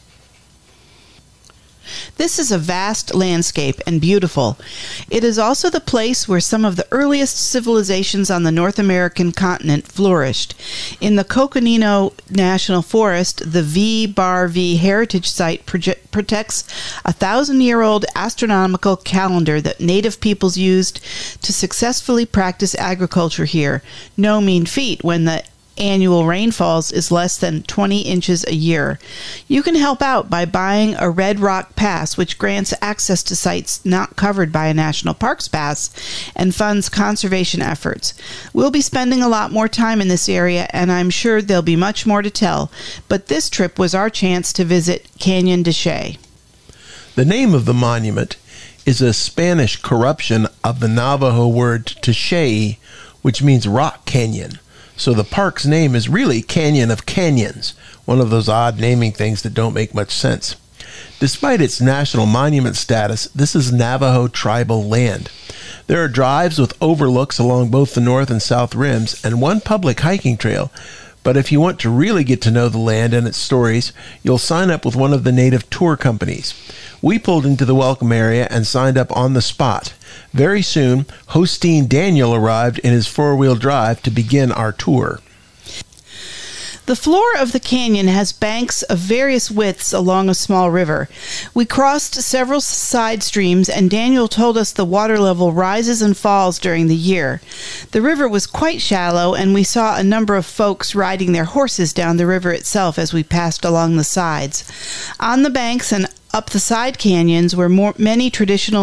This is a vast landscape and beautiful. It is also the place where some of the earliest civilizations on the North American continent flourished. In the Coconino National Forest, the V-Bar-V Heritage Site protects a 1,000-year-old astronomical calendar that native peoples used to successfully practice agriculture here. No mean feat when the annual rainfalls is less than 20 inches a year. You can help out by buying a Red Rock Pass, which grants access to sites not covered by a National Parks Pass and funds conservation efforts. We'll be spending a lot more time in this area, and I'm sure there'll be much more to tell, but this trip was our chance to visit Canyon de Chelly. The name of the monument is a Spanish corruption of the Navajo word Teshei, which means rock canyon. So the park's name is really Canyon of Canyons, one of those odd naming things that don't make much sense. Despite its national monument status, this is Navajo tribal land. There are drives with overlooks along both the north and south rims and one public hiking trail. But if you want to really get to know the land and its stories, you'll sign up with one of the native tour companies. We pulled into the welcome area and signed up on the spot. Very soon, Hostine Daniel arrived in his 4-wheel drive to begin our tour. The floor of the canyon has banks of various widths along a small river. We crossed several side streams, and Daniel told us the water level rises and falls during the year. The river was quite shallow, and we saw a number of folks riding their horses down the river itself as we passed along the sides. On the banks and up the side canyons were many traditional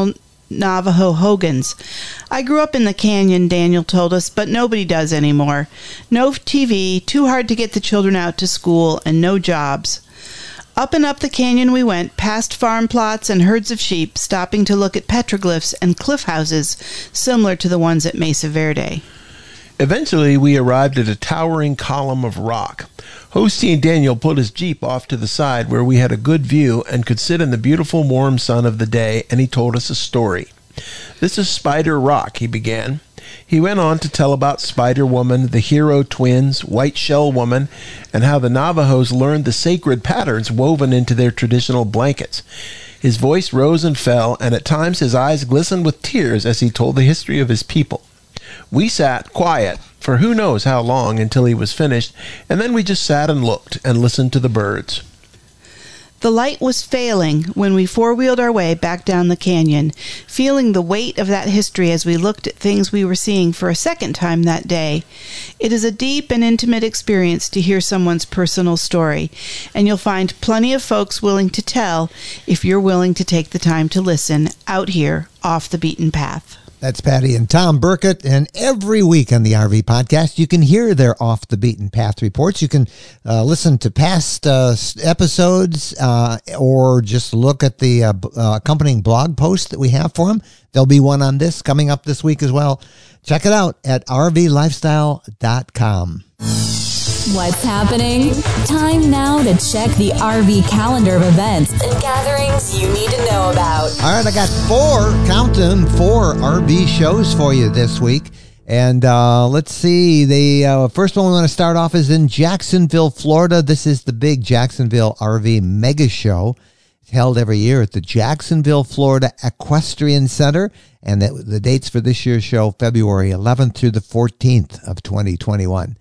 Navajo Hogans. I grew up in the canyon, Daniel told us, but nobody does anymore. No TV, too hard to get the children out to school, and no jobs. Up and up the canyon we went, past farm plots and herds of sheep, stopping to look at petroglyphs and cliff houses similar to the ones at Mesa Verde. Eventually, we arrived at a towering column of rock. Hosty and Daniel put his Jeep off to the side where we had a good view and could sit in the beautiful warm sun of the day, and he told us a story. "This is Spider Rock," he began. He went on to tell about Spider Woman, the Hero Twins, White Shell Woman, and how the Navajos learned the sacred patterns woven into their traditional blankets. His voice rose and fell, and at times his eyes glistened with tears as he told the history of his people. We sat quiet for who knows how long until he was finished, and then we just sat and looked and listened to the birds. The light was failing when we four-wheeled our way back down the canyon, feeling the weight of that history as we looked at things we were seeing for a second time that day. It is a deep and intimate experience to hear someone's personal story, and you'll find plenty of folks willing to tell if you're willing to take the time to listen out here off the beaten path. That's Patty and Tom Burkett, and every week on the RV Podcast, you can hear their Off the Beaten Path reports. You can listen to past episodes or just look at the accompanying blog post that we have for them. There'll be one on this coming up this week as well. Check it out at rvlifestyle.com. What's happening? Time now to check the RV calendar of events and gatherings you need to know about. All right, I got four RV shows for you this week. And let's see, the first one we want to start off is in Jacksonville, Florida. This is the big Jacksonville RV Mega Show. It's held every year at the Jacksonville, Florida Equestrian Center. And the dates for this year's show, February 11th through the 14th of 2021.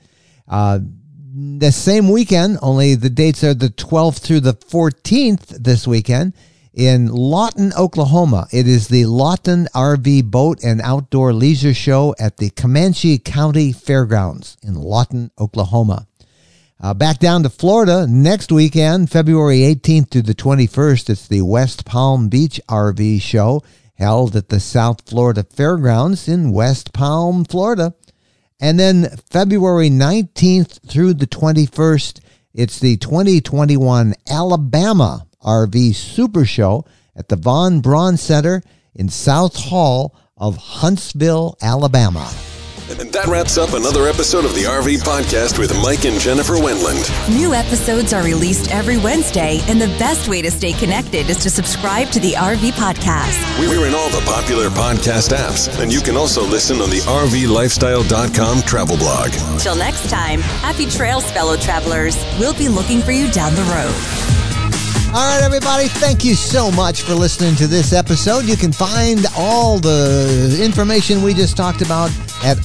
The same weekend, only the dates are the 12th through the 14th this weekend, in Lawton, Oklahoma. It is the Lawton RV Boat and Outdoor Leisure Show at the Comanche County Fairgrounds in Lawton, Oklahoma. Back down to Florida, next weekend, February 18th to the 21st, it's the West Palm Beach RV Show, held at the South Florida Fairgrounds in West Palm, Florida. And then February 19th through the 21st, it's the 2021 Alabama RV Super Show at the Von Braun Center in South Hall of Huntsville, Alabama. And that wraps up another episode of the RV Podcast with Mike and Jennifer Wendland. New episodes are released every Wednesday, and the best way to stay connected is to subscribe to the RV Podcast. We're in all the popular podcast apps, and you can also listen on the RVLifestyle.com travel blog. Till next time, happy trails, fellow travelers. We'll be looking for you down the road. All right, everybody, thank you so much for listening to this episode. You can find all the information we just talked about at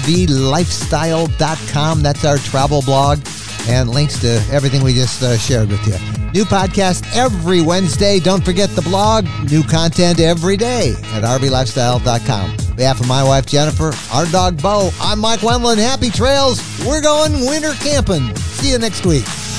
rvlifestyle.com. That's our travel blog, and links to everything we just shared with you. New podcast every Wednesday. Don't forget the blog. New content every day at rvlifestyle.com. On behalf of my wife, Jennifer, our dog, Bo, I'm Mike Wendland. Happy trails. We're going winter camping. See you next week.